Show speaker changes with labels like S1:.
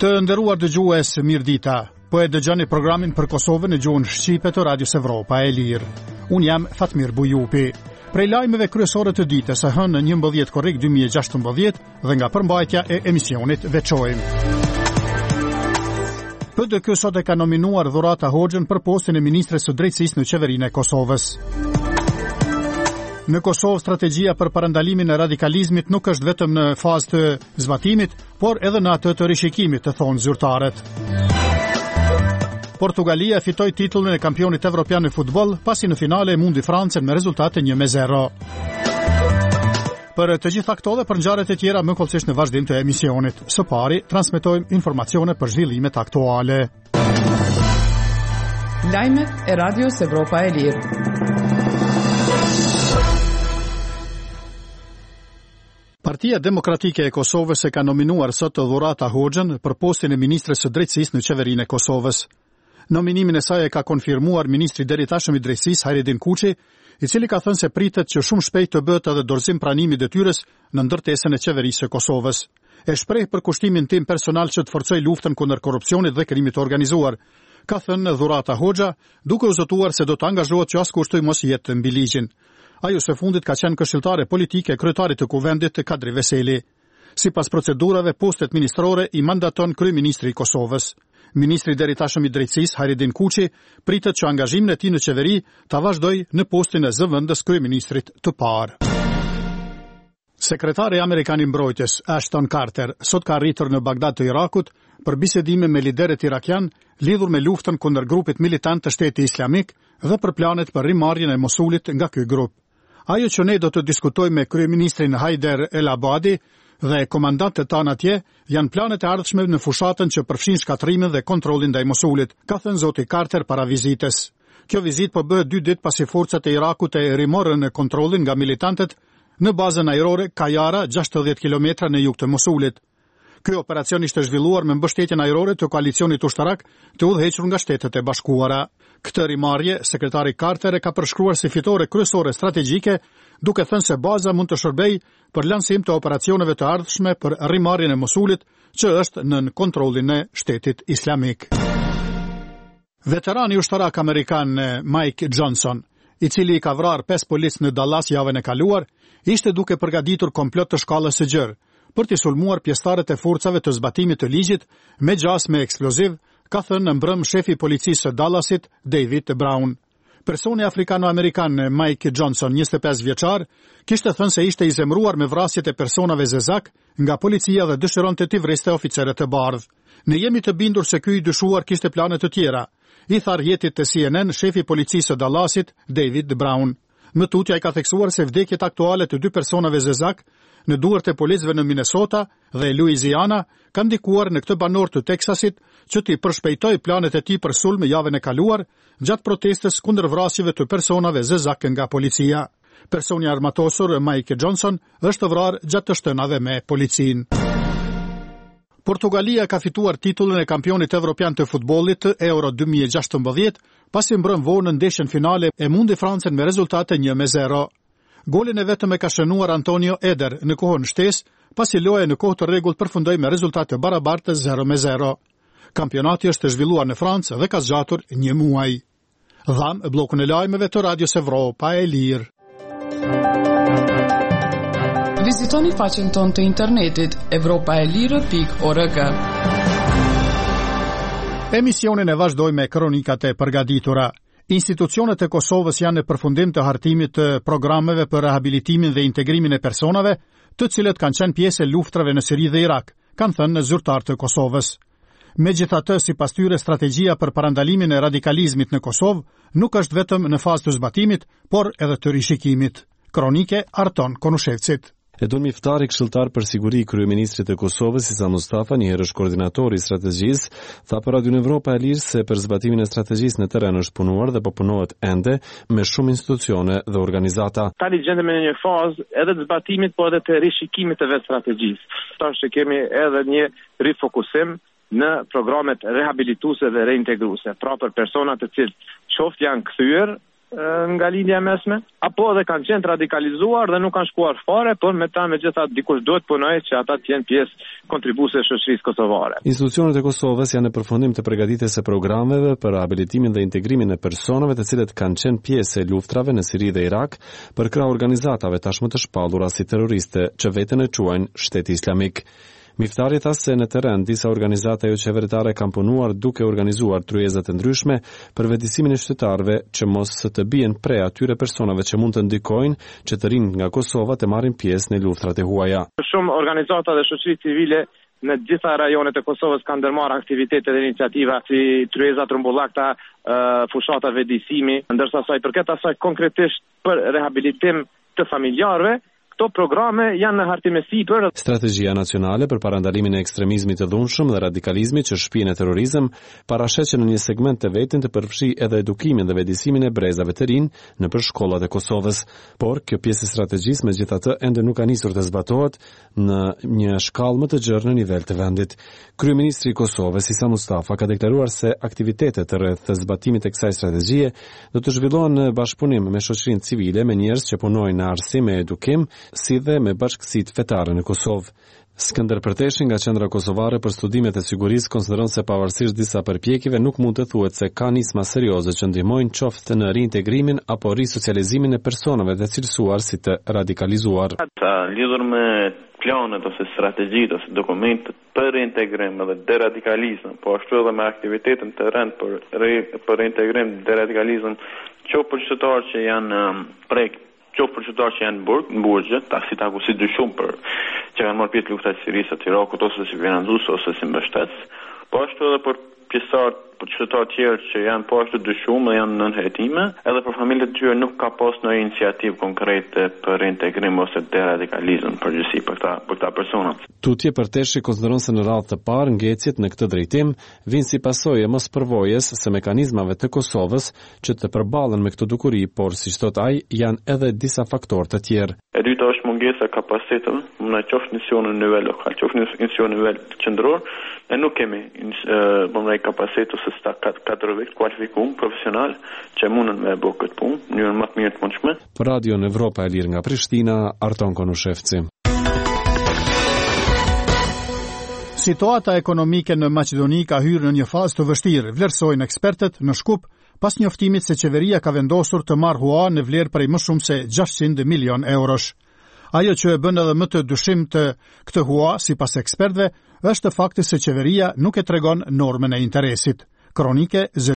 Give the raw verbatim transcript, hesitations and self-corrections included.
S1: Të nderuar dëgjues, mirëdita. Po e dëgjoni programin për Kosovën në gjuhën shqipe të Radios Evropa e Lirë. Unë jam Fatmir Bujupi. Prej lajmeve kryesore të ditës së hënë njëmbëdhjetë korrik dy mijë e gjashtëmbëdhjetë dhe nga përmbajtja e emisionit veçojmë. P D K sot e ka nominuar Dhurata Hoxhën për postin e ministres së drejtësisë në qeverinë e Kosovës. Në Kosovë, strategjia për parandalimin e radikalizmit nuk është vetëm në fazë të zbatimit, por edhe në atë të rishikimit, të thonë zyrtarët. Portugalia fitoi titullin e kampionit evropian në futboll, pasi në finale e mundi Francën me rezultate një me zero. Për të gjitha këto dhe për ngjarjet e tjera më kollësisht në vazhdim të emisionit. Së pari, transmetojmë informacione për zhvillimet aktuale.
S2: Lajmet e Radios Evropa e Lirë.
S1: Partia Demokratike e Kosovës e ka nominuar sot Dhurata Hoxhën për postin e ministres së drejtësisë në qeverinë e Kosovës. Nominimin e saj e ka konfirmuar ministri deri tashëm i drejtësisë Hajredin Kuçi, i cili ka thënë se pritet që shumë shpejt të bëhet edhe dorëzim pranimi detyrës në ndërtesën e qeverisë së Kosovës. E shpreh për kushtimin tim personal që të forcoj luftën kundër korrupsionit dhe krimit të organizuar, ka thënë Dhurata Hoxha, duke u zotuar se do të angazhohet që as kushtoj mos jetë mbi ligjin. Ajo së fundit ka qenë këshilltare politike e kryetarit të kuvendit Kadri Veseli. Sipas procedurave, postet ministrore i mandaton kryeministri i Kosovës. Ministri deri tashëm i drejtësisë Hajredin Kuçi pritet që angazhimin e tij në qeveri ta vazhdojë në postin e zëvendës kryeministrit të parë. Sekretari amerikan i mbrojtjes Ashton Carter sot ka arritur në Bagdad të Irakut për bisedime me liderët irakian lidhur me luftën kundër grupit militant të Shtetit Islamik dhe për planet për rimarrjen e Mosulit nga ky grup. Ajo që ne do të diskutojmë me kryeministrin Haider El Abadi dhe komandantët tanë atje janë planet e ardhshme në fushatën që përfshin shkatrimin dhe kontrollin ndaj Mosulit, ka thënë zoti Carter para vizitës. Kjo vizitë po bëhet dy ditë pasi forcat e Irakut e rimorën kontrollin nga militantët në bazën ajrore Kajara, gjashtëdhjetë kilometra në jug të Mosulit. Ky operacion ishte zhvilluar me mbështetjen ajrore të koalicionit ushtarak të udhëhequr nga Shtetet e Bashkuara. Këtë rimarrje, sekretari Carter e ka përshkruar si fitore kryesore strategjike, duke thënë se baza mund të shërbejë për lansim të operacioneve të ardhshme për rimarrjen e Mosulit, që është nën kontrollin e Shtetit Islamik. Veterani ushtarak amerikan Mike Johnson, i cili i ka vrarë pesë policë në Dallas javën e kaluar, ishte duke përgatitur komplot të shkallës së gjerë për të sulmuar pjesëtarët e forcave të zbatimit të ligjit me gjas me eksploziv, ka thënë në mbrëm shefi i policisë së Dallasit, David Brown. Personi afrikano-amerikan Mike Johnson, njëzet e pesë vjeçar, kishte thënë se ishte i zemruar me vrasjet e personave zezak nga policia dhe dëshironte t'i vriste oficerët e bardhë. Ne jemi të bindur se ky i dyshuar kishte plane të tjera, i tha rrjetit të C N N shefi i policisë së Dallasit, David Brown. Më tutje ai ka theksuar se vdekjet aktuale të dy personave zezak në duart e policëve në Minnesota dhe Louisiana kanë ndikuar në këtë banor të Teksasit që t'i përshpejtoi planet e tij për sulm javën e kaluar gjatë protestës kundër vrasjeve të personave zezak nga policia. Personi armatosur Mike Johnson është vrarë gjatë të shtënave me policinë. Portugalia ka fituar titullin e kampionit evropian të futbollit Euro dy mijë e gjashtëmbëdhjetë pasi mbrëm vonë në ndeshjen finale e mundi Francën me rezultate një me zero. Golin e vetëm e ka shënuar Antonio Eder në kohën shtesë, pasi loja në kohë të rregullt përfundoi me rezultate barabartë zero me zero. Kampionati është zhvilluar në Francë dhe ka zgjatur një muaj. Dham bllokun e lajmeve të Radios Evropa e Lirë.
S2: Vizitoni faqen tonë të internetit evropaelire pikë org.
S1: Emisionin e vazhdoj me kronikat e përgatitura. Institucionet e Kosovës janë në përfundim të hartimit të programeve për rehabilitimin dhe integrimin e personave, të cilët kanë qenë pjesë e luftrave në Siri dhe Irak, kanë thënë zyrtarët të Kosovës. Megjithatë, sipas tyre, strategjia për parandalimin e radikalizmit në Kosovë nuk është vetëm në fazë të zbatimit, por edhe të rishikimit. Kronike Arton Konushevcit.
S3: Edon Miftari, këshilltar për siguri i kryeministrit të Kosovës, Isa Mustafa, një herësh koordinatori i strategjisë, tha për Radion Evropa e Lirë se për zbatimin e strategjisë në terren është punuar dhe po punohet ende me shumë institucione dhe organizata.
S4: Tani gjendemi në një fazë edhe të zbatimit, po edhe të rishikimit të vetë strategjisë. Tash kemi edhe një rifokusim në programet rehabilituese dhe reintegruese, pra për persona të cilët qoftë janë kthyer nga lindja e mesme, apo edhe kanë qenë radikalizuar dhe nuk kanë shkuar fare, por me ta megjithatë dikush duhet punojë që ata të jenë pjesë kontribuese e shoqërisë kosovare.
S3: Institucionet e Kosovës janë në përfundim të përgatitjes së programeve për rehabilitimin dhe integrimin e personave të cilët kanë qenë pjesë e luftrave në Siri dhe Irak për krah organizatave tashmë të shpallura si terroriste që veten e quajnë Shteti Islamik. Miftari tha se në terren disa organizata jo qeveritare kanë punuar duke organizuar tryeza të ndryshme për vetësimin e qytetarëve që mos të bien pre atyre personave që mund të ndikojnë që të rinë nga Kosova të marrin pjesë në luftrat e huaja.
S4: Shumë organizata dhe shoqëri civile në gjitha rajonet e Kosovës kanë ndërmarrë aktivitete dhe iniciativa si tryeza trumbullakta, fushata vetësimi, ndërsa sa i përket asaj konkretisht për rehabilitim të familjarëve, këto programe janë në hartime sipër.
S3: Strategjia nacionale për parandalimin e ekstremizmit të dhunshëm dhe radikalizmit që shpihen në terrorizëm parasheh që në një segment të vetin të përfshijë edhe edukimin dhe vetësimin e brezave të rinj nëpër shkollat e Kosovës, por kjo pjesë e strategjisë megjithatë ende nuk ka nisur të zbatohet në një shkallë më të gjerë në nivel të vendit. Kryeministri i Kosovës Isa Mustafa ka deklaruar se aktivitetet rreth zbatimit të kësaj strategjie do të zhvillohen në bashkëpunim me shoqërinë civile, me njerëz që punojnë në arsim e edukim, si dhe me bashkësitë fetare në Kosovë. Skënder Përteshi nga Qendra Kosovare për Studimet e Sigurisë konsideron se pavarësisht disa përpjekjeve nuk mund të thuhet se ka nisma serioze që ndihmojnë qoftë në reintegrimin apo risocializimin e personave të cilësuar si të radikalizuar.
S5: Lidhur me planet ose strategjitë ose dokumentet për reintegrim dhe deradikalizëm, po ashtu edhe me aktivitetin të rënd për re, për reintegrim dhe deradikalizëm, qoftë për qytetarë që janë um, prek qoftë për qytetarë që janë burg, në burgje, ta si taku si dyshum për që kanë marrë pjesë luftat e Sirisë të Irakut ose si financues ose si mbështetës, po ashtu edhe për pjesëtar, për qytetarë tjerë që janë po ashtu dyshum dhe janë nën heritime, edhe për familjet e tyre nuk ka pas në iniciativë konkrete për reintegrim ose deradikalizëm përgjithësi për këta për këta persona.
S3: Tutje Përteshi konsideron se në radhë të parë ngecjet në këtë drejtim vijnë si pasojë e mospërvojës së mekanizmave të Kosovës që të përballen me këtë dukuri, por siç thot ai, janë edhe disa faktorë të tjerë.
S5: E dyta është mungesa e kapacitetit, në qoftë në nivel lokal, qoftë në nivel qendror, ne nuk kemi bëmë kapacitet ose sta kadrove kualifikuar profesional që mundën me bëu këtë punë në mënyrë më të mirë të mundshme.
S3: Për Radio Evropa e Lirë nga Prishtina, Arton Konushevci.
S1: Situata ekonomike në Maqedoni ka hyrë në një fazë të vështirë, vlerësojnë ekspertët në Shkup, pas njoftimit se qeveria ka vendosur të marrë hua në vlerë prej më shumë se gjashtëqind milion eurosh. Ajo që e bën edhe më të dyshim të këtë hua, sipas ekspertëve, është fakti se qeveria nuk e tregon normën e interesit. Kronike